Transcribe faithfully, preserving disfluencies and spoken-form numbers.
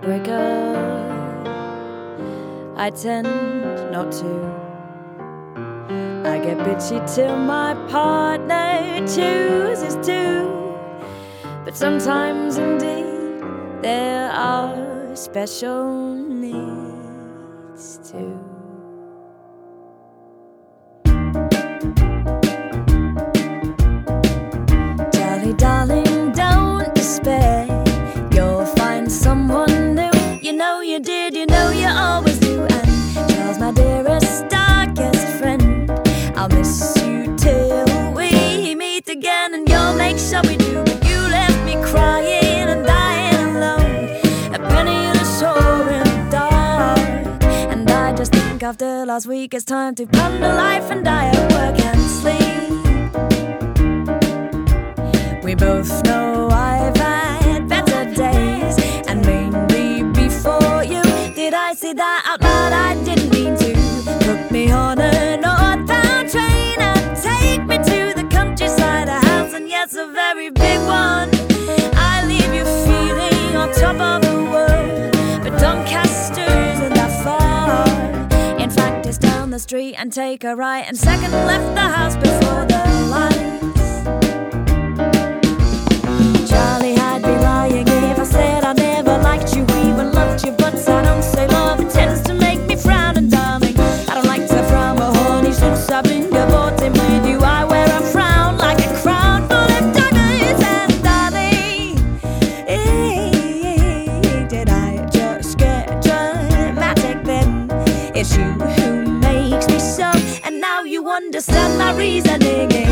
heartbreaker. I tend not to. I get bitchy till my partner chooses to. But sometimes indeed there are special needs too. Darling, darling, don't despair. You'll find someone new. You know you did, you know you always do. And Charles, my dearest, darkest friend, I'll miss you till we meet again. And you'll make sure we do. But you left me crying and dying alone, a penniless whore in the dark. And I just think after last week it's time to ponder life and die at work and sleep. We both know I've had better days, and mainly before you. Did I say that out loud? I didn't mean to. Put me on a northbound train and take me to the countryside, a house, and yes, a very big one. I leave you feeling on top of the world, but Doncaster's not that far. In fact, it's down the street and take a right, and second left the house before the lights. Charlie, I'd be lying if I said I never liked you, even loved you, but I don't say love. It tends to make me frown, and darling, I don't like to frown, but honey, since I've been divorcing with you, I wear a frown like a crown full of daggers. And darling, did I just get dramatic then? It's you who makes me so, and now you understand my reasoning.